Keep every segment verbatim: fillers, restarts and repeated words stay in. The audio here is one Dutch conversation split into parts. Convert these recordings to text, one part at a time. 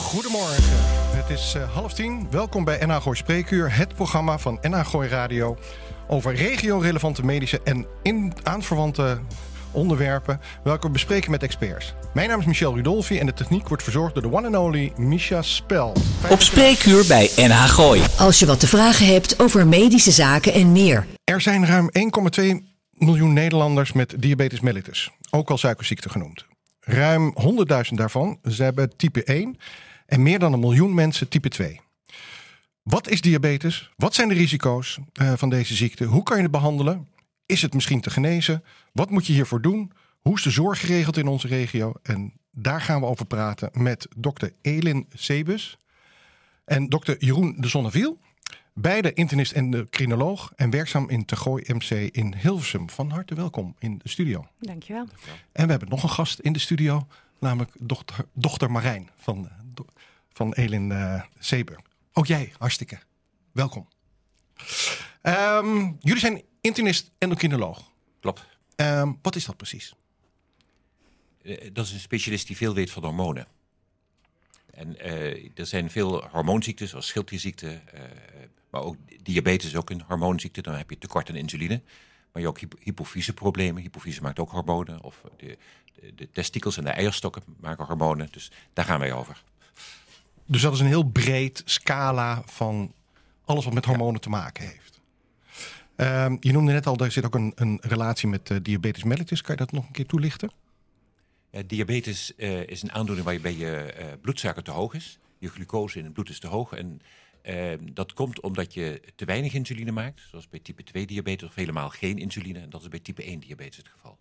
Goedemorgen, het is uh, half tien. Welkom bij N H Gooi Spreekuur, het programma van N H Gooi Radio over regio-relevante medische en in aanverwante onderwerpen welke we bespreken met experts. Mijn naam is Michel Rudolfi en de techniek wordt verzorgd door de one and only Misha Spel. Op Spreekuur bij N H Gooi. Als je wat te vragen hebt over medische zaken en meer. Er zijn ruim één komma twee miljoen Nederlanders met diabetes mellitus, ook wel suikerziekte genoemd. Ruim honderdduizend daarvan ze hebben type één en meer dan een miljoen mensen type twee. Wat is diabetes? Wat zijn de risico's uh, van deze ziekte? Hoe kan je het behandelen? Is het misschien te genezen? Wat moet je hiervoor doen? Hoe is de zorg geregeld in onze regio? En daar gaan we over praten met dokter Elin Sebus en dokter Jeroen de Zonneviel. Beide internist en endocrinoloog en werkzaam in Tergooi M C in Hilversum. Van harte welkom in de studio. Dankjewel. En we hebben nog een gast in de studio, namelijk dochter, dochter Marijn van, van Elin uh, Sebus. Ook jij, hartstikke welkom. Um, jullie zijn internist endocrinoloog. Klopt. Um, wat is dat precies? Uh, dat is een specialist die veel weet van hormonen. En uh, er zijn veel hormoonziekten, zoals schildklierziekte, uh, maar ook diabetes is ook een hormoonziekte. Dan heb je tekort aan insuline. Maar je ook hypo- hypofyseproblemen. Hypofyse maakt ook hormonen. Of de, de, de testikels en de eierstokken maken hormonen. Dus daar gaan wij over. Dus dat is een heel breed scala van alles wat met hormonen ja. te maken heeft. Um, je noemde net al, er zit ook een, een relatie met uh, diabetes mellitus. Kan je dat nog een keer toelichten? Ja, diabetes uh, is een aandoening waarbij je uh, bloedsuiker te hoog is. Je glucose in het bloed is te hoog. En uh, dat komt omdat je te weinig insuline maakt. Zoals bij type twee diabetes of helemaal geen insuline. En dat is bij type één diabetes het geval.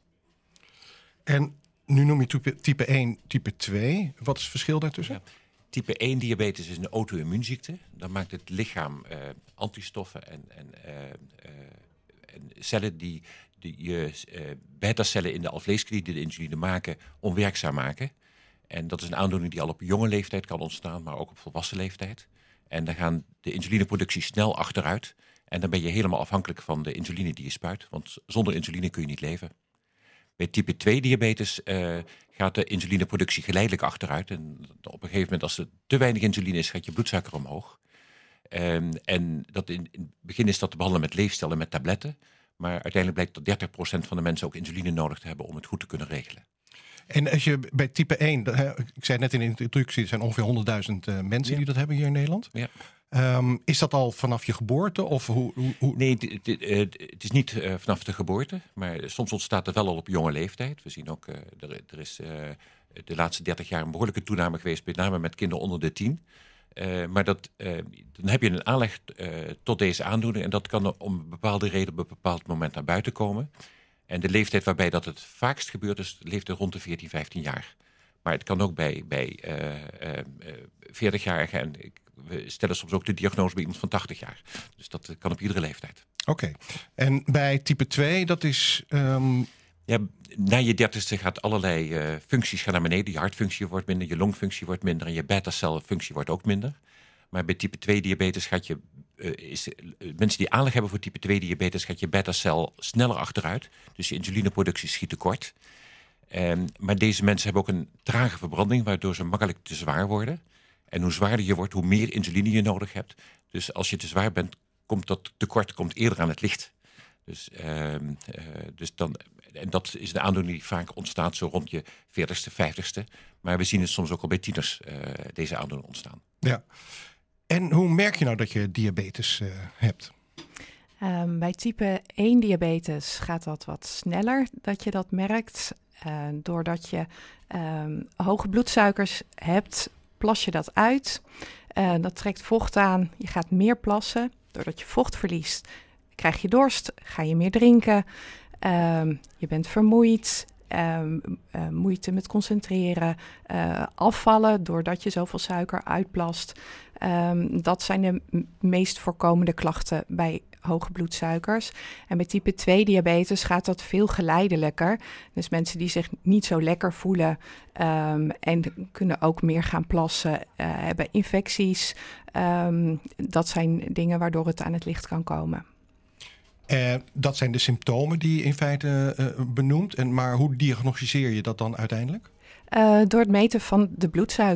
En nu noem je type, type één, type twee. Wat is het verschil daartussen? Ja. Type één diabetes is een auto-immuunziekte. Dan maakt het lichaam uh, antistoffen en, en, uh, uh, en cellen die, die uh, beta-cellen in de alvleesklier die de insuline maken, onwerkzaam maken. En dat is een aandoening die al op jonge leeftijd kan ontstaan, maar ook op volwassen leeftijd. En dan gaan de insulineproductie snel achteruit. En dan ben je helemaal afhankelijk van de insuline die je spuit. Want zonder insuline kun je niet leven. Bij type twee diabetes uh, gaat de insulineproductie geleidelijk achteruit. En op een gegeven moment, als er te weinig insuline is, gaat je bloedsuiker omhoog. Um, en dat in, in het begin is dat te behandelen met leefstijl en met tabletten. Maar uiteindelijk blijkt dat dertig procent van de mensen ook insuline nodig te hebben om het goed te kunnen regelen. En als je bij type één, ik zei net in de introductie, er zijn ongeveer honderdduizend uh, mensen ja. die dat hebben hier in Nederland. Ja. Um, is dat al vanaf je geboorte? Of hoe, hoe, hoe... Nee, het, het, het is niet uh, vanaf de geboorte. Maar soms ontstaat het wel al op jonge leeftijd. We zien ook, uh, er, er is uh, de laatste dertig jaar een behoorlijke toename geweest, met name met kinderen onder de tien. Uh, maar dat, uh, dan heb je een aanleg uh, tot deze aandoening. En dat kan om een bepaalde reden op een bepaald moment naar buiten komen. En de leeftijd waarbij dat het vaakst gebeurt is de leeftijd rond de veertien, vijftien jaar. Maar het kan ook bij, bij uh, uh, uh, veertig-jarigen. En ik, we stellen soms ook de diagnose bij iemand van tachtig jaar. Dus dat uh, kan op iedere leeftijd. Oké. Okay. En bij type twee, dat is... Um... Ja, na je dertigste gaat allerlei uh, functies gaan naar beneden. Je hartfunctie wordt minder, je longfunctie wordt minder en je beta-celfunctie wordt ook minder. Maar bij type twee diabetes gaat je, uh, is, uh, mensen die aanleg hebben voor type twee diabetes, gaat je beta-cel sneller achteruit. Dus je insulineproductie schiet tekort. Um, maar deze mensen hebben ook een trage verbranding, waardoor ze makkelijk te zwaar worden. En hoe zwaarder je wordt, hoe meer insuline je nodig hebt. Dus als je te zwaar bent, komt dat tekort komt eerder aan het licht. Dus, uh, uh, dus dan, en dat is de aandoening die vaak ontstaat zo rond je veertigste, vijftigste. Maar we zien het soms ook al bij tieners, uh, deze aandoening ontstaan. Ja. En hoe merk je nou dat je diabetes uh, hebt? Um, bij type één diabetes gaat dat wat sneller dat je dat merkt. Uh, doordat je um, hoge bloedsuikers hebt, plas je dat uit. Uh, dat trekt vocht aan. Je gaat meer plassen. Doordat je vocht verliest, krijg je dorst, ga je meer drinken. Um, je bent vermoeid. Um, uh, moeite met concentreren. Uh, afvallen doordat je zoveel suiker uitplast. Um, dat zijn de m- meest voorkomende klachten bij hoge bloedsuikers. En bij type twee diabetes gaat dat veel geleidelijker. Dus mensen die zich niet zo lekker voelen um, en kunnen ook meer gaan plassen, uh, hebben infecties. Um, dat zijn dingen waardoor het aan het licht kan komen. Uh, dat zijn de symptomen die je in feite uh, benoemt. En, maar hoe diagnosticeer je dat dan uiteindelijk? Uh, door het meten van de bloedsuiker.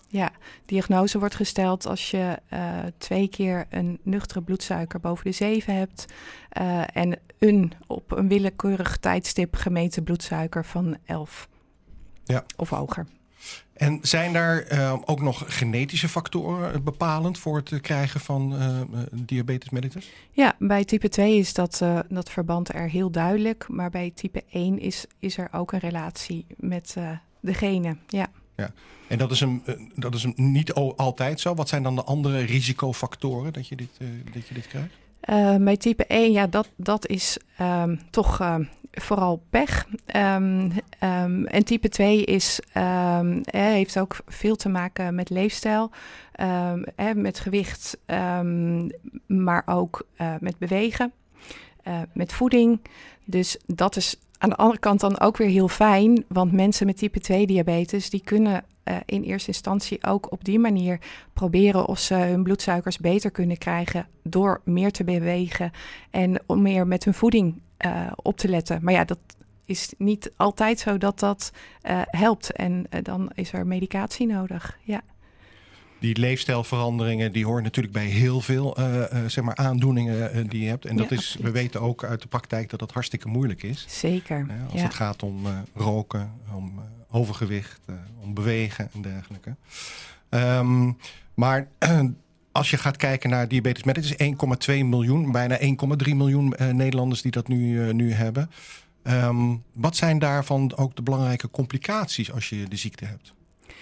Ja, diagnose wordt gesteld als je uh, twee keer een nuchtere bloedsuiker boven de zeven hebt uh, en een op een willekeurig tijdstip gemeten bloedsuiker van elf ja. of hoger. En zijn daar uh, ook nog genetische factoren bepalend voor het krijgen van uh, diabetes mellitus? Ja, bij type twee is dat, uh, dat verband er heel duidelijk. Maar bij type één is, is er ook een relatie met uh, de genen. Ja. Ja. En dat is, een, uh, dat is een niet altijd zo. Wat zijn dan de andere risicofactoren dat je dit, uh, dat je dit krijgt? Uh, bij type één, ja, dat, dat is um, toch uh, vooral pech. Um, um, en type twee is, um, eh, heeft ook veel te maken met leefstijl, um, eh, met gewicht, um, maar ook uh, met bewegen, uh, met voeding. Dus dat is aan de andere kant dan ook weer heel fijn, want mensen met type twee diabetes, die kunnen uh, in eerste instantie ook op die manier proberen of ze hun bloedsuikers beter kunnen krijgen door meer te bewegen en om meer met hun voeding uh, op te letten. Maar ja, dat is niet altijd zo dat dat uh, helpt en uh, dan is er medicatie nodig. Ja. Die leefstijlveranderingen, die horen natuurlijk bij heel veel uh, uh, zeg maar aandoeningen uh, die je hebt. En dat ja, is, we weten ook uit de praktijk dat dat hartstikke moeilijk is. Zeker. Uh, als ja. het gaat om uh, roken, om uh, overgewicht, uh, om bewegen en dergelijke. Um, maar uh, als je gaat kijken naar diabetes mellitus, één komma twee miljoen, bijna één komma drie miljoen uh, Nederlanders die dat nu, uh, nu hebben. Um, wat zijn daarvan ook de belangrijke complicaties als je de ziekte hebt?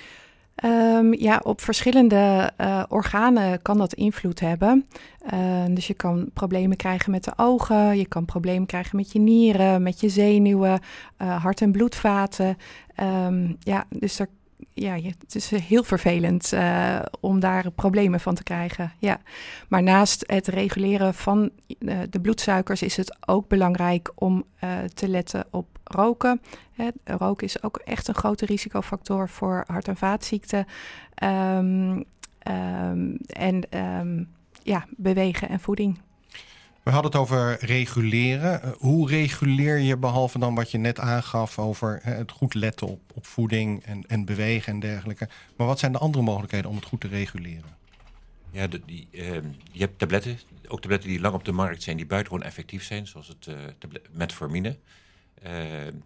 Um, ja, op verschillende uh, organen kan dat invloed hebben. Uh, dus je kan problemen krijgen met de ogen, je kan problemen krijgen met je nieren, met je zenuwen, uh, hart- en bloedvaten. Um, ja, dus er, ja, het is heel vervelend uh, om daar problemen van te krijgen. Ja. Maar naast het reguleren van uh, de bloedsuikers is het ook belangrijk om uh, te letten op roken. Hè, roken is ook echt een grote risicofactor voor hart- en vaatziekten. Um, um, en um, ja, bewegen en voeding. We hadden het over reguleren. Hoe reguleer je, behalve dan wat je net aangaf over hè, het goed letten op, op voeding en, en bewegen en dergelijke. Maar wat zijn de andere mogelijkheden om het goed te reguleren? Ja, de, die, uh, je hebt tabletten, ook tabletten die lang op de markt zijn, die buitengewoon effectief zijn, zoals het uh, tablet, metformine. Uh, uh,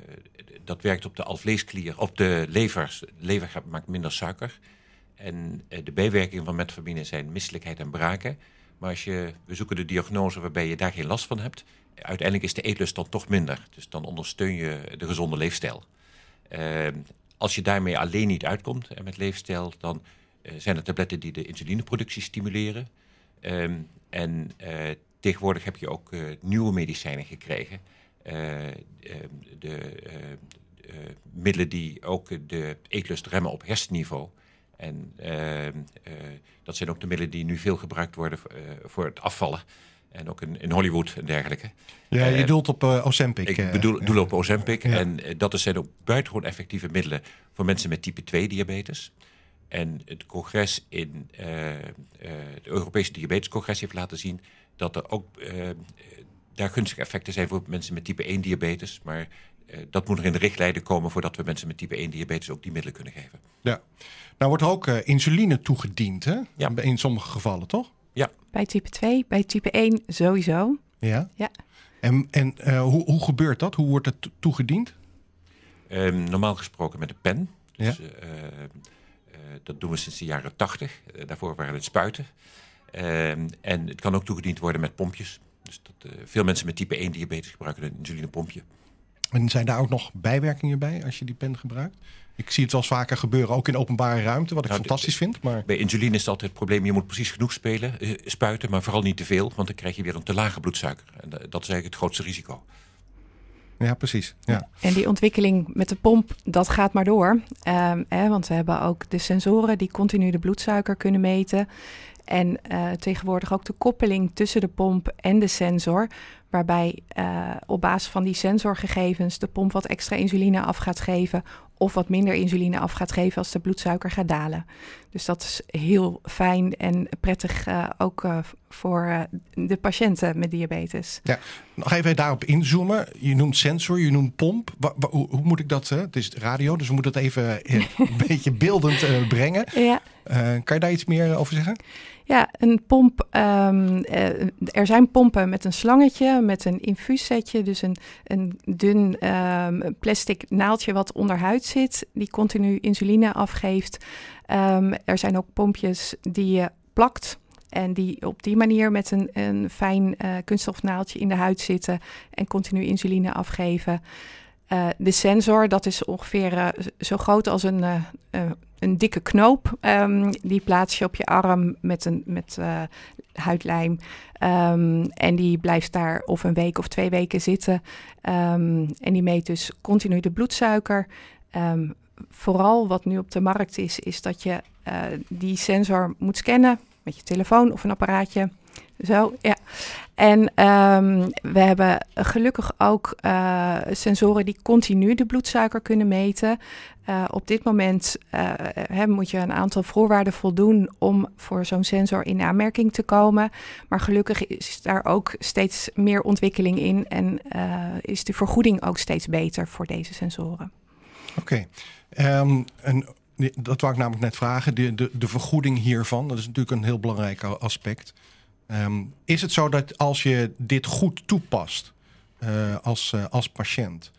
dat werkt op de alvleesklier, op de lever. De lever maakt minder suiker. En uh, de bijwerkingen van metformine zijn misselijkheid en braken. Maar als je, we zoeken de diagnose waarbij je daar geen last van hebt. Uiteindelijk is de eetlust dan toch minder. Dus dan ondersteun je de gezonde leefstijl. Uh, als je daarmee alleen niet uitkomt en met leefstijl, dan uh, zijn er tabletten die de insulineproductie stimuleren. Uh, en uh, tegenwoordig heb je ook uh, nieuwe medicijnen gekregen. Uh, uh, de uh, uh, middelen die ook de eetlust remmen op hersenniveau. En uh, uh, dat zijn ook de middelen die nu veel gebruikt worden uh, voor het afvallen. En ook in, in Hollywood en dergelijke. Ja, je uh, doelt op uh, Ozempic. Ik bedoel, doel op Ozempic. Ja. En uh, dat zijn ook buitengewoon effectieve middelen voor mensen met type twee diabetes. En het congres in uh, uh, het Europese Diabetescongres heeft laten zien dat er ook uh, daar gunstige effecten zijn voor mensen met type één diabetes. Maar uh, dat moet er in de richtlijnen komen voordat we mensen met type één diabetes ook die middelen kunnen geven. Ja. Nou wordt er ook uh, insuline toegediend, hè? Ja. In sommige gevallen, toch? Ja. Bij type twee, bij type één sowieso. Ja. Ja. En, en uh, hoe, hoe gebeurt dat? Hoe wordt het to- toegediend? Um, normaal gesproken met een pen. Dus, Ja. uh, uh, dat doen we sinds de jaren tachtig. Uh, daarvoor waren het spuiten. Um, en het kan ook toegediend worden met pompjes. Dus dat, uh, veel mensen met type één diabetes gebruiken een insulinepompje. En zijn daar ook nog bijwerkingen bij als je die pen gebruikt? Ik zie het wel eens vaker gebeuren, ook in openbare ruimte, wat ik Nou, fantastisch de, vind. Maar... Bij insuline is het altijd het probleem, je moet precies genoeg spelen, uh, spuiten, maar vooral niet te veel, want dan krijg je weer een te lage bloedsuiker. En dat is eigenlijk het grootste risico. Ja, precies. Ja. En die ontwikkeling met de pomp, dat gaat maar door. Um, hè, want we hebben ook de sensoren die continu de bloedsuiker kunnen meten. en uh, tegenwoordig ook de koppeling tussen de pomp en de sensor, waarbij uh, op basis van die sensorgegevens de pomp wat extra insuline af gaat geven of wat minder insuline af gaat geven als de bloedsuiker gaat dalen. Dus dat is heel fijn en prettig uh, ook uh, voor uh, de patiënten met diabetes. Ja, nog even daarop inzoomen. Je noemt sensor, je noemt pomp. Wa- wa- hoe, hoe moet ik dat? Hè? Het is radio, dus we moeten het even uh, een beetje beeldend uh, brengen. Ja. Uh, kan je daar iets meer over zeggen? Ja, een pomp. Um, uh, er zijn pompen met een slangetje, met een infuussetje. Dus een, een dun um, plastic naaldje wat onderhuid zit, die continu insuline afgeeft. Um, er zijn ook pompjes die je plakt en die op die manier met een, een fijn uh, kunststofnaaldje in de huid zitten en continu insuline afgeven. Uh, de sensor, dat is ongeveer uh, zo groot als een, uh, uh, een dikke knoop. Um, die plaats je op je arm met, een, met uh, huidlijm. Um, en die blijft daar of een week of twee weken zitten. Um, en die meet dus continu de bloedsuiker. Um, vooral wat nu op de markt is, is dat je uh, die sensor moet scannen met je telefoon of een apparaatje. Zo, ja. En um, we hebben gelukkig ook uh, sensoren die continu de bloedsuiker kunnen meten. Uh, op dit moment uh, he, moet je een aantal voorwaarden voldoen om voor zo'n sensor in aanmerking te komen. Maar gelukkig is daar ook steeds meer ontwikkeling in en uh, is de vergoeding ook steeds beter voor deze sensoren. Oké, okay. um, dat wou ik namelijk net vragen. De, de, de vergoeding hiervan, dat is natuurlijk een heel belangrijk aspect. Um, is het zo dat als je dit goed toepast uh, als, uh, als patiënt,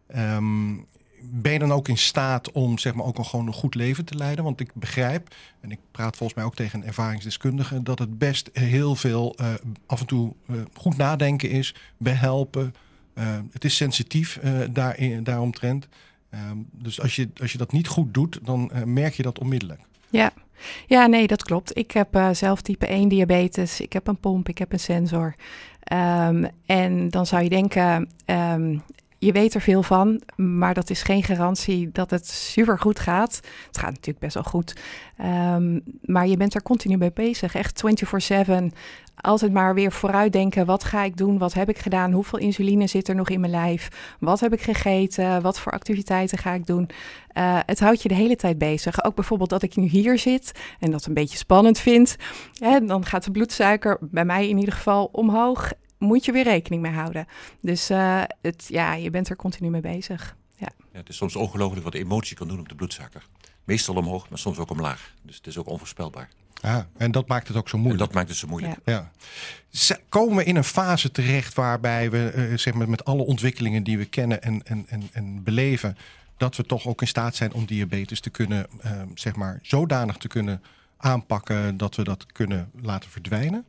um, ben je dan ook in staat om zeg maar ook een gewoon een goed leven te leiden? Want ik begrijp, en ik praat volgens mij ook tegen een ervaringsdeskundige, dat het best heel veel uh, af en toe uh, goed nadenken is, behelpen. Uh, het is sensitief uh, daarin, daaromtrent. Um, dus als je, als je dat niet goed doet, dan uh, merk je dat onmiddellijk. Ja. Ja, nee, dat klopt. Ik heb uh, zelf type één diabetes. Ik heb een pomp, ik heb een sensor. Um, en dan zou je denken, um, je weet er veel van, maar dat is geen garantie dat het super goed gaat. Het gaat natuurlijk best wel goed. Um, maar je bent er continu mee bezig. Echt vierentwintig zeven. Altijd maar weer vooruitdenken. Wat ga ik doen? Wat heb ik gedaan? Hoeveel insuline zit er nog in mijn lijf? Wat heb ik gegeten? Wat voor activiteiten ga ik doen? Uh, het houdt je de hele tijd bezig. Ook bijvoorbeeld dat ik nu hier zit en dat een beetje spannend vind. Hè, dan gaat de bloedsuiker bij mij in ieder geval omhoog. Moet je weer rekening mee houden. Dus uh, het, ja, je bent er continu mee bezig. Ja. Ja, het is soms ongelooflijk wat emotie kan doen op de bloedsuiker. Meestal omhoog, maar soms ook omlaag. Dus het is ook onvoorspelbaar. Ah, en dat maakt het ook zo moeilijk. En dat maakt het zo moeilijk. Ja. Ja. Komen we in een fase terecht waarbij we uh, zeg maar met alle ontwikkelingen die we kennen en, en, en, en beleven, dat we toch ook in staat zijn om diabetes te kunnen, uh, zeg maar, zodanig te kunnen aanpakken dat we dat kunnen laten verdwijnen?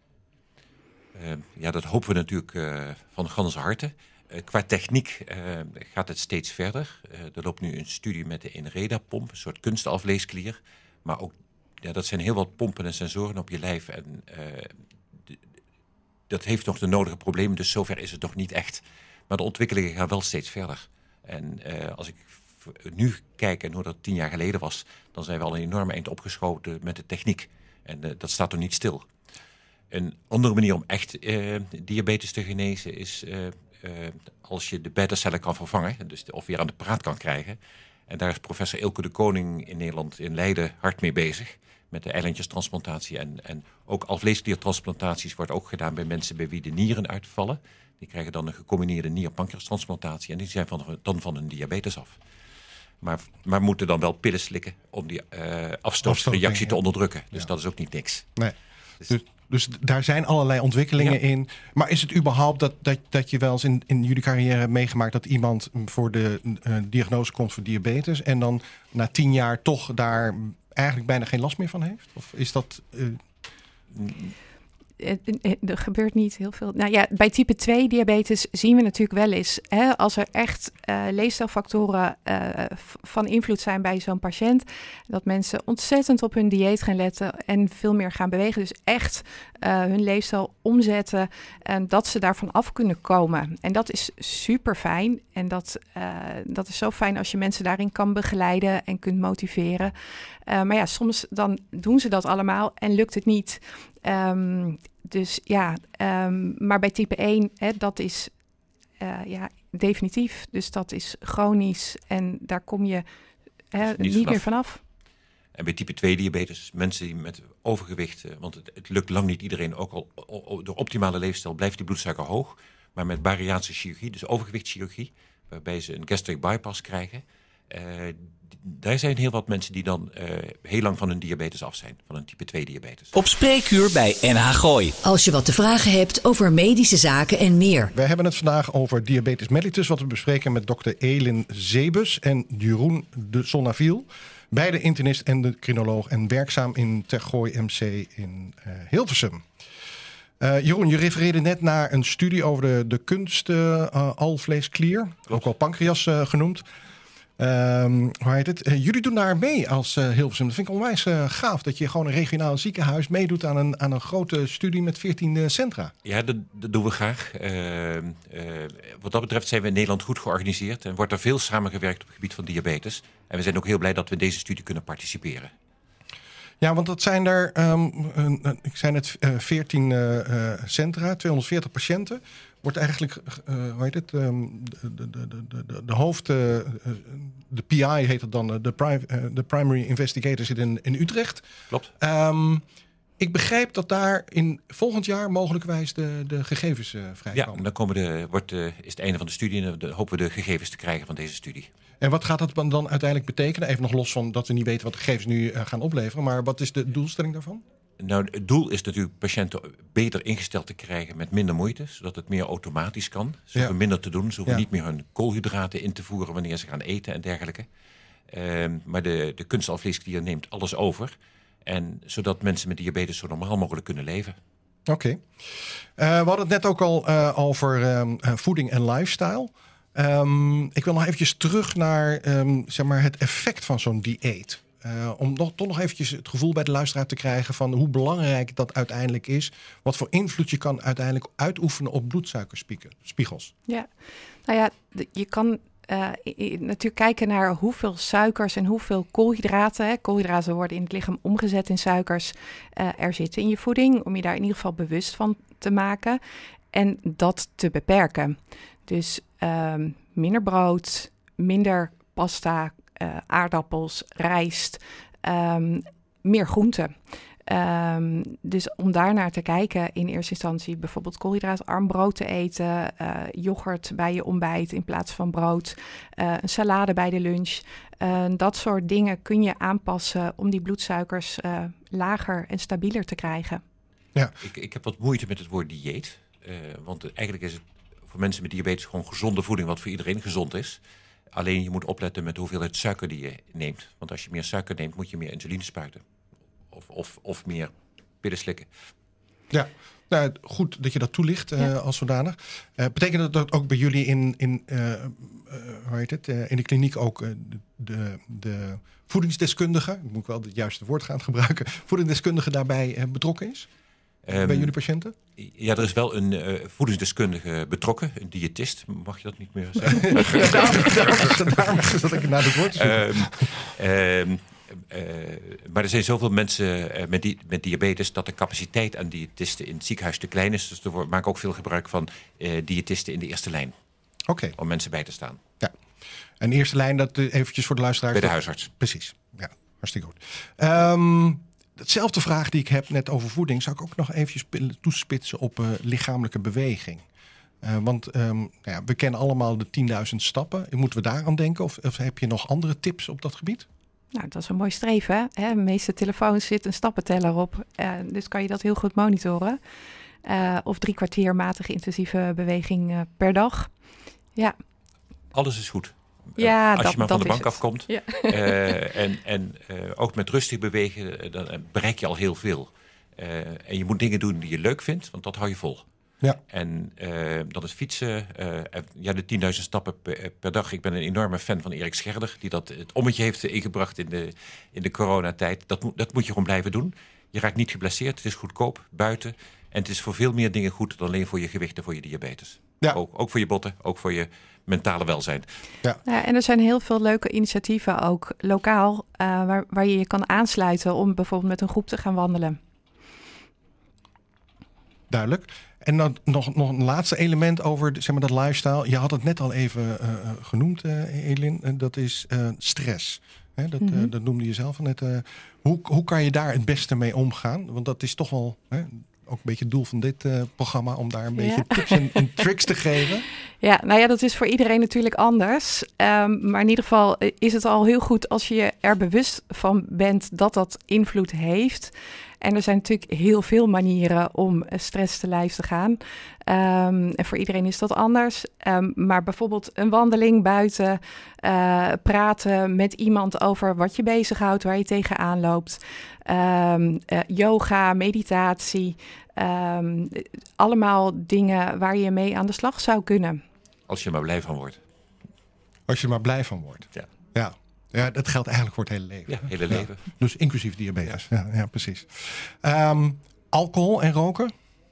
Uh, ja, dat hopen we natuurlijk uh, van ganse harte. Uh, qua techniek uh, gaat het steeds verder. Uh, er loopt nu een studie met de Inreda-pomp, een soort kunstalvleesklier. Maar ook, ja, dat zijn heel wat pompen en sensoren op je lijf. En uh, d- dat heeft nog de nodige problemen, dus zover is het nog niet echt. Maar de ontwikkelingen gaan wel steeds verder. En uh, als ik v- nu kijk en hoe dat tien jaar geleden was, dan zijn we al een enorme eind opgeschoten met de techniek. En uh, dat staat er niet stil. Een andere manier om echt uh, diabetes te genezen is uh, uh, als je de beta-cellen kan vervangen, dus de, of weer aan de praat kan krijgen. En daar is professor Ilke de Koning in Nederland, in Leiden, hard mee bezig. Met de eilandjestransplantatie en, en ook alvleeskliertransplantaties wordt ook gedaan bij mensen bij wie de nieren uitvallen. Die krijgen dan een gecombineerde nier-pancreastransplantatie en die zijn van, dan van hun diabetes af. Maar, maar moeten dan wel pillen slikken om die uh, afstootreactie te onderdrukken. Dus ja. Dat is ook niet niks. Nee. Dus, dus, dus daar zijn allerlei ontwikkelingen ja. in. Maar is het überhaupt dat, dat, dat je wel eens in, in jullie carrière hebt meegemaakt dat iemand voor de uh, diagnose komt voor diabetes en dan na tien jaar toch daar eigenlijk bijna geen last meer van heeft? Of is dat... Uh... er gebeurt niet heel veel. Nou ja, bij type twee diabetes zien we natuurlijk wel eens, hè, als er echt uh, leefstijlfactoren uh, van invloed zijn bij zo'n patiënt, dat mensen ontzettend op hun dieet gaan letten en veel meer gaan bewegen. Dus echt uh, hun leefstijl omzetten en dat ze daarvan af kunnen komen. En dat is super fijn. En dat, uh, dat is zo fijn als je mensen daarin kan begeleiden en kunt motiveren. Uh, maar ja, soms dan doen ze dat allemaal en lukt het niet. Um, dus ja, um, maar bij type één, hè, dat is uh, ja, definitief. Dus dat is chronisch en daar kom je hè, niet, niet vanaf. meer vanaf. En bij type twee diabetes, mensen die met overgewicht, want het, het lukt lang niet iedereen, ook al o, o, door optimale leefstijl blijft die bloedsuiker hoog. Maar met bariatrische chirurgie, dus overgewichtschirurgie, waarbij ze een gastric bypass krijgen. Uh, daar zijn heel wat mensen die dan uh, heel lang van hun diabetes af zijn, van een type twee diabetes. Op spreekuur bij N H Gooi. Als je wat te vragen hebt over medische zaken en meer. We hebben het vandaag over diabetes mellitus, wat we bespreken met dokter Elin Zebus en Jeroen de Sonnaviel. Beide internist en endocrinoloog en werkzaam in Tergooi M C in uh, Hilversum. Uh, Jeroen, je refereerde net naar een studie over de, de kunst uh, alvleesklier, ook wel pancreas uh, genoemd. Um, hoe heet het? Uh, jullie doen daar mee als uh, Hilversum. Dat vind ik onwijs uh, gaaf dat je gewoon een regionaal ziekenhuis meedoet aan een, aan een grote studie met veertien uh, centra. Ja, dat, dat doen we graag. Uh, uh, wat dat betreft zijn we in Nederland goed georganiseerd en wordt er veel samengewerkt op het gebied van diabetes. En we zijn ook heel blij dat we in deze studie kunnen participeren. Ja, want dat zijn er, um, uh, ik zei net, uh, veertien uh, uh, centra, tweehonderdveertig patiënten. Wordt eigenlijk, uh, hoe heet het, um, de, de, de, de, de hoofd, uh, de P I heet het dan, de, pri- uh, de primary investigator zit in, in Utrecht. Klopt. Um, ik begrijp dat daar in volgend jaar mogelijkwijs de, de gegevens uh, vrijkomen. Ja, dan komen de, wordt, uh, is het einde van de studie en dan hopen we de gegevens te krijgen van deze studie. En wat gaat dat dan uiteindelijk betekenen? Even nog los van dat we niet weten wat de gegevens nu uh, gaan opleveren. Maar wat is de doelstelling daarvan? Nou, het doel is natuurlijk patiënten beter ingesteld te krijgen met minder moeite, zodat het meer automatisch kan. Ze hoeven ja. minder te doen, ze hoeven ja. niet meer hun koolhydraten in te voeren wanneer ze gaan eten en dergelijke. Uh, maar de, de kunstalvleesklier neemt alles over. En zodat mensen met diabetes zo normaal mogelijk kunnen leven. Oké. Okay. Uh, we hadden het net ook al uh, over um, uh, voeding en lifestyle. Um, ik wil nog eventjes terug naar um, zeg maar het effect van zo'n dieet. Uh, om nog, toch nog eventjes het gevoel bij de luisteraar te krijgen van hoe belangrijk dat uiteindelijk is. Wat voor invloed je kan uiteindelijk uitoefenen op bloedsuikerspiegels. Ja, nou ja, je kan uh, natuurlijk kijken naar hoeveel suikers en hoeveel koolhydraten. Hè. Koolhydraten worden in het lichaam omgezet in suikers. Uh, er zitten in je voeding, om je daar in ieder geval bewust van te maken. En dat te beperken. Dus um, minder brood, minder pasta, uh, aardappels, rijst, um, meer groenten. Um, dus om daarnaar te kijken, in eerste instantie bijvoorbeeld koolhydraatarm brood te eten, uh, yoghurt bij je ontbijt in plaats van brood, uh, een salade bij de lunch. Uh, dat soort dingen kun je aanpassen om die bloedsuikers uh, lager en stabieler te krijgen. Ja. Ik, ik heb wat moeite met het woord dieet, uh, want eigenlijk is het voor mensen met diabetes gewoon gezonde voeding, wat voor iedereen gezond is. Alleen je moet opletten met de hoeveelheid suiker die je neemt. Want als je meer suiker neemt, moet je meer insuline spuiten. Of, of, of meer pillen slikken. Ja, nou, goed dat je dat toelicht uh, ja. als zodanig. Uh, betekent dat dat ook bij jullie in, in, uh, uh, hoe heet het, uh, in de kliniek ook uh, de, de voedingsdeskundige, ik moet wel het juiste woord gaan gebruiken, voedingsdeskundige daarbij uh, betrokken is? Um, bij jullie patiënten? Ja, er is wel een uh, voedingsdeskundige betrokken, een diëtist. Mag je dat niet meer zeggen? ja, daarom, daarom dat ik naar het woord zoek. Um, um, uh, maar er zijn zoveel mensen uh, met, di- met diabetes dat de capaciteit aan diëtisten in het ziekenhuis te klein is. Dus we maken ook veel gebruik van uh, diëtisten in de eerste lijn. Oké. Okay. Om mensen bij te staan. Ja. En de eerste lijn, dat uh, eventjes voor de luisteraar. Bij de huisarts. Precies. Ja, hartstikke goed. Um, Hetzelfde vraag die ik heb net over voeding, zou ik ook nog eventjes toespitsen op uh, lichamelijke beweging. Uh, want um, nou ja, we kennen allemaal de tienduizend stappen. Moeten we daar aan denken? Of, of heb je nog andere tips op dat gebied? Nou, dat is een mooi streven. Hè? De meeste telefoons zit een stappenteller op. Uh, dus kan je dat heel goed monitoren. Uh, of drie kwartier matige intensieve beweging uh, per dag. Ja. Alles is goed. Ja, als dat, je maar dat van de bank het. afkomt. Ja. Uh, en en uh, ook met rustig bewegen, dan bereik je al heel veel. Uh, en je moet dingen doen die je leuk vindt, want dat hou je vol. Ja. En uh, dat is fietsen. Uh, ja, de tienduizend stappen per, per dag. Ik ben een enorme fan van Erik Scherder, die dat het ommetje heeft ingebracht in de, in de coronatijd. Dat, moet, dat moet je gewoon blijven doen. Je raakt niet geblesseerd, het is goedkoop, buiten. En het is voor veel meer dingen goed dan alleen voor je gewicht en voor je diabetes. Ja. Ook, ook voor je botten, ook voor je mentale welzijn. Ja. Ja, en er zijn heel veel leuke initiatieven, ook lokaal, uh, waar, waar je je kan aansluiten om bijvoorbeeld met een groep te gaan wandelen. Duidelijk. En dan nog, nog een laatste element over zeg maar, dat lifestyle. Je had het net al even uh, genoemd, uh, Elin. Uh, dat is uh, stress. Hè, dat, mm-hmm. uh, dat noemde je zelf al net. Uh, hoe, hoe kan je daar het beste mee omgaan? Want dat is toch wel hè, ook een beetje het doel van dit uh, programma. Om daar een ja. beetje tips en, en tricks te geven. Ja, nou ja, dat is voor iedereen natuurlijk anders. Um, maar in ieder geval is het al heel goed als je je er bewust van bent dat dat invloed heeft. En er zijn natuurlijk heel veel manieren om stress te lijf te gaan. Um, en voor iedereen is dat anders. Um, maar bijvoorbeeld een wandeling buiten, uh, praten met iemand over wat je bezighoudt, waar je tegenaan loopt. Um, uh, yoga, meditatie, um, allemaal dingen waar je mee aan de slag zou kunnen. Als je er maar blij van wordt. Als je er maar blij van wordt. Ja. Ja. Ja, dat geldt eigenlijk voor het hele leven. Ja, hele leven. Ja, dus inclusief diabetes. Ja, ja, ja precies. Um, alcohol en roken?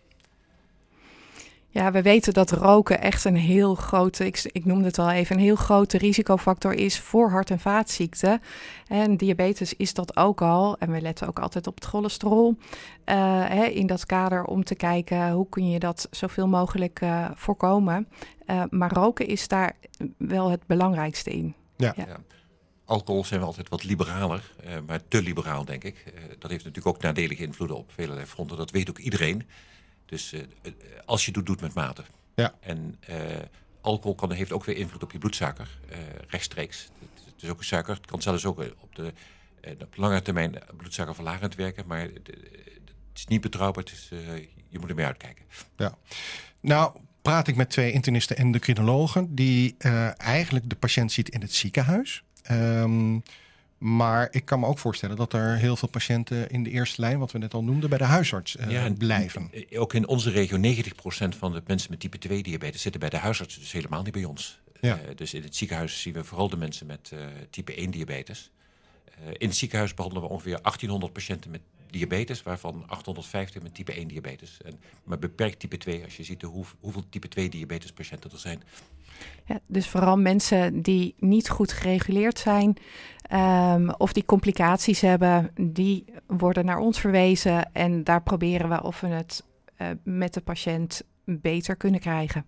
Ja, we weten dat roken echt een heel grote, ik, ik noemde het al even, een heel grote risicofactor is voor hart- en vaatziekten. En diabetes is dat ook al. En we letten ook altijd op het cholesterol uh, hè, in dat kader om te kijken hoe kun je dat zoveel mogelijk uh, voorkomen. Uh, maar roken is daar wel het belangrijkste in. Ja. ja. ja. Alcohol zijn we altijd wat liberaler, uh, maar te liberaal, denk ik. Uh, dat heeft natuurlijk ook nadelige invloeden op vele fronten. Dat weet ook iedereen. Dus uh, uh, als je doet, doet met mate. Ja. En uh, alcohol kan, heeft ook weer invloed op je bloedsuiker, uh, rechtstreeks. Het, het is ook een suiker. Het kan zelfs ook op de uh, op lange termijn bloedsuikerverlagend werken. Maar uh, het is niet betrouwbaar. Het is, uh, je moet ermee uitkijken. Ja. Nou, praat ik met twee internisten en endocrinologen die uh, eigenlijk de patiënt ziet in het ziekenhuis. Um, maar ik kan me ook voorstellen dat er heel veel patiënten in de eerste lijn, wat we net al noemden, bij de huisarts uh, ja, blijven. Ook in onze regio, negentig procent van de mensen met type twee diabetes zitten bij de huisarts, dus helemaal niet bij ons. Ja. Uh, dus in het ziekenhuis zien we vooral de mensen met uh, type één diabetes. Uh, in het ziekenhuis behandelen we ongeveer achttienhonderd patiënten met diabetes, waarvan achthonderdvijftig met type één diabetes. En, maar beperkt type twee, als je ziet de hoe, hoeveel type twee diabetespatiënten er zijn. Ja, dus vooral mensen die niet goed gereguleerd zijn um, of die complicaties hebben, die worden naar ons verwezen en daar proberen we of we het uh, met de patiënt beter kunnen krijgen.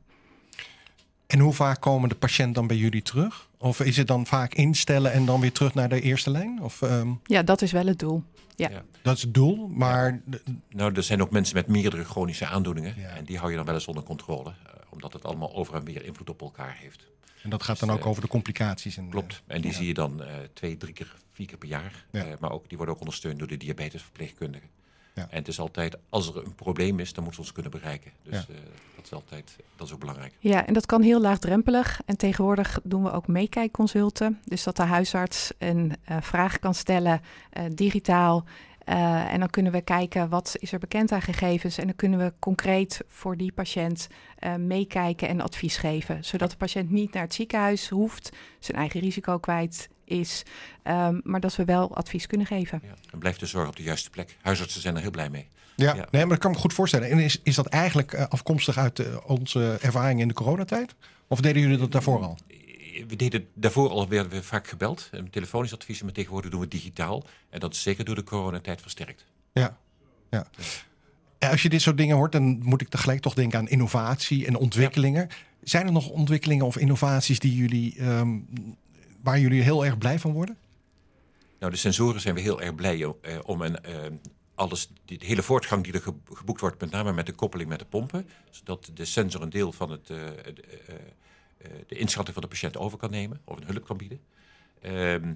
En hoe vaak komen de patiënt dan bij jullie terug? Of is het dan vaak instellen en dan weer terug naar de eerste lijn? Of, um... Ja, dat is wel het doel. Ja. Ja. Dat is het doel, maar... Ja. Nou, er zijn ook mensen met meerdere chronische aandoeningen. Ja. En die hou je dan wel eens onder controle. Uh, omdat het allemaal over en weer invloed op elkaar heeft. En dat gaat dus, dan ook uh, over de complicaties. En, klopt. En die ja. zie je dan uh, twee, drie keer, vier keer per jaar. Ja. Uh, maar ook, die worden ook ondersteund door de diabetesverpleegkundigen. Ja. En het is altijd, als er een probleem is, dan moeten we ons kunnen bereiken. Dus Ja. uh, dat is altijd, dat is ook belangrijk. Ja, en dat kan heel laagdrempelig. En tegenwoordig doen we ook meekijkconsulten. Dus dat de huisarts een uh, vraag kan stellen, uh, digitaal. Uh, en dan kunnen we kijken wat is er bekend aan gegevens. En dan kunnen we concreet voor die patiënt uh, meekijken en advies geven. Zodat de patiënt niet naar het ziekenhuis hoeft, zijn eigen risico kwijt is. Um, maar dat we wel advies kunnen geven. Ja. En blijft de zorg op de juiste plek. Huisartsen zijn er heel blij mee. Ja, Ja. Nee, maar dat kan ik me goed voorstellen. En is, is dat eigenlijk uh, afkomstig uit uh, onze ervaring in de coronatijd? Of deden jullie dat daarvoor al? We deden daarvoor al, werden we vaak gebeld. Een telefonisch advies, maar tegenwoordig doen we digitaal. En dat is zeker door de coronatijd versterkt. Ja, ja. En als je dit soort dingen hoort, dan moet ik tegelijk toch denken aan innovatie en ontwikkelingen. Ja. Zijn er nog ontwikkelingen of innovaties die jullie, um, waar jullie heel erg blij van worden? Nou, de sensoren zijn we heel erg blij uh, om een... Uh, alles, de hele voortgang die er geboekt wordt, met name met de koppeling met de pompen, zodat de sensor een deel van het, uh, de, uh, uh, de inschatting van de patiënt over kan nemen of een hulp kan bieden. Uh, uh,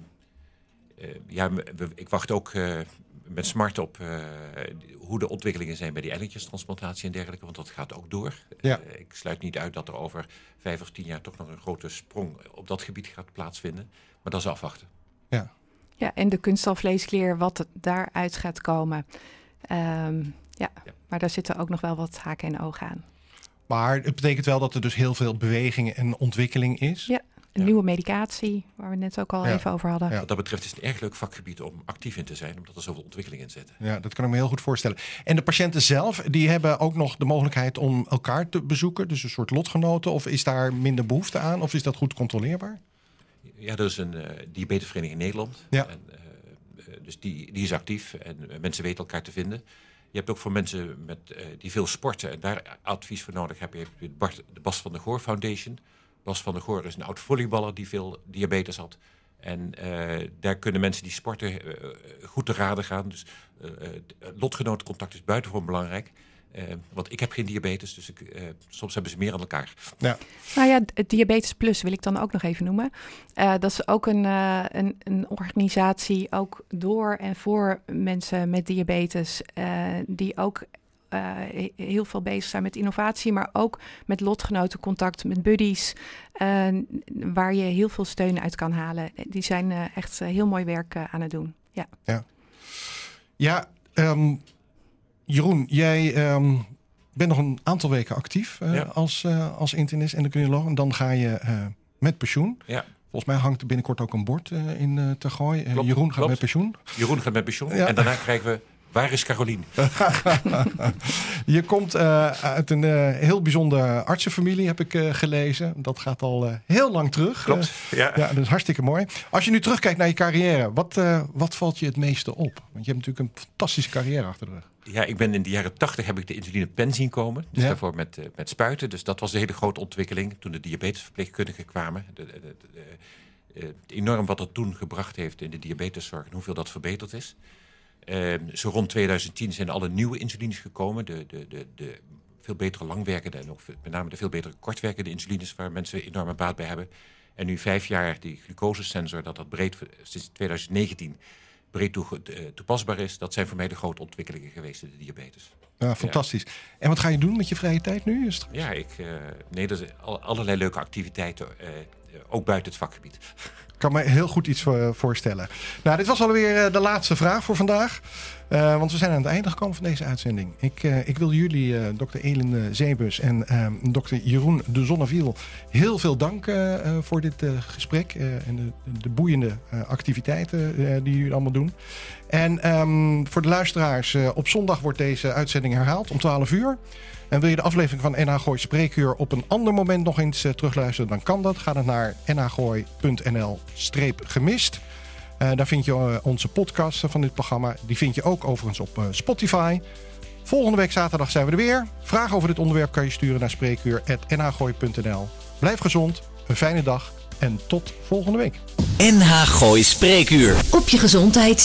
ja, we, ik wacht ook uh, met smart op uh, hoe de ontwikkelingen zijn bij die eilandjestransplantatie en dergelijke, want dat gaat ook door. Ja. Uh, ik sluit niet uit dat er over vijf of tien jaar toch nog een grote sprong op dat gebied gaat plaatsvinden, maar dat is afwachten. Ja. Ja, en de kunststofvleesklier, wat daaruit gaat komen. Um, ja. Ja. maar daar zitten ook nog wel wat haken en ogen aan. Maar het betekent wel dat er dus heel veel beweging en ontwikkeling is. Ja, een Ja. nieuwe medicatie, waar we het net ook al Ja. even over hadden. Ja. Wat dat betreft is het een erg leuk vakgebied om actief in te zijn, omdat er zoveel ontwikkeling in zit. Ja, dat kan ik me heel goed voorstellen. En de patiënten zelf, die hebben ook nog de mogelijkheid om elkaar te bezoeken. Dus een soort lotgenoten. Of is daar minder behoefte aan? Of is dat goed controleerbaar? Ja, er is een uh, diabetesvereniging in Nederland. Ja. En, uh, dus die, die is actief en uh, mensen weten elkaar te vinden. Je hebt ook voor mensen met, uh, die veel sporten en daar advies voor nodig hebben. Je hebt de, Bart, de Bas van der Goor Foundation. Bas van der Goor is een oud volleyballer die veel diabetes had. En uh, daar kunnen mensen die sporten uh, goed te raden gaan. Dus uh, uh, lotgenotencontact is buitengewoon belangrijk. Uh, want ik heb geen diabetes, dus ik, uh, soms hebben ze meer aan elkaar. Ja. Nou ja, het Diabetes Plus wil ik dan ook nog even noemen. Uh, dat is ook een, uh, een, een organisatie ook door en voor mensen met diabetes. Uh, die ook uh, heel veel bezig zijn met innovatie, maar ook met lotgenotencontact, met buddies. Uh, waar je heel veel steun uit kan halen. Die zijn uh, echt uh, heel mooi werk uh, aan het doen. Ja, Ja, ja um, Jeroen, jij um, bent nog een aantal weken actief uh, ja. als, uh, als internist endocrinoloog. En dan ga je uh, met pensioen. Ja. Volgens mij hangt er binnenkort ook een bord uh, in uh, Tergooi. Uh, Klopt, Jeroen gaat klopt. met pensioen. Jeroen gaat met pensioen Ja. en daarna krijgen we... Waar is Carolien? Je komt uh, uit een uh, heel bijzondere artsenfamilie, heb ik uh, gelezen. Dat gaat al uh, heel lang terug. Klopt, Uh, ja. ja, dat is hartstikke mooi. Als je nu terugkijkt naar je carrière, wat, uh, wat valt je het meeste op? Want je hebt natuurlijk een fantastische carrière achter de rug. Ja, ik ben in de jaren tachtig heb ik de insulinepen zien komen. Dus Ja. daarvoor met, uh, met spuiten. Dus dat was een hele grote ontwikkeling toen de diabetesverpleegkundigen kwamen. De, de, de, de, uh, enorm wat dat toen gebracht heeft in de diabeteszorg en hoeveel dat verbeterd is. Uh, zo rond tweeduizend tien zijn alle nieuwe insulines gekomen. De, de, de, de veel betere langwerkende en ook met name de veel betere kortwerkende insulines waar mensen enorme baat bij hebben. En nu vijf jaar die glucosesensor, dat dat breed sinds tweeduizend negentien breed toe, uh, toepasbaar is. Dat zijn voor mij de grote ontwikkelingen geweest in de diabetes. Ja, fantastisch. Ja. En wat ga je doen met je vrije tijd nu? Straks? Ja, ik, uh, nee, er zijn allerlei leuke activiteiten, uh, ook buiten het vakgebied. Ik kan me heel goed iets voor, voorstellen. Nou, dit was alweer uh, de laatste vraag voor vandaag. Uh, want we zijn aan het einde gekomen van deze uitzending. Ik, uh, ik wil jullie, uh, dokter Elin uh, Zeebus en uh, dokter Jeroen de Zonnewiel, heel veel dank uh, uh, voor dit uh, gesprek. Uh, en de, de boeiende uh, activiteiten uh, die jullie allemaal doen. En um, voor de luisteraars, uh, op zondag wordt deze uitzending herhaald om twaalf uur. En wil je de aflevering van N H Gooi Spreekuur op een ander moment nog eens uh, terugluisteren, dan kan dat. Ga dan naar n h gooi punt n l streep gemist. Uh, daar vind je uh, onze podcast van dit programma. Die vind je ook overigens op uh, Spotify. Volgende week zaterdag zijn we er weer. Vragen over dit onderwerp kan je sturen naar spreekuur apenstaartje n h gooi punt n l. Blijf gezond, een fijne dag en tot volgende week. N H Gooi Spreekuur. Op je gezondheid.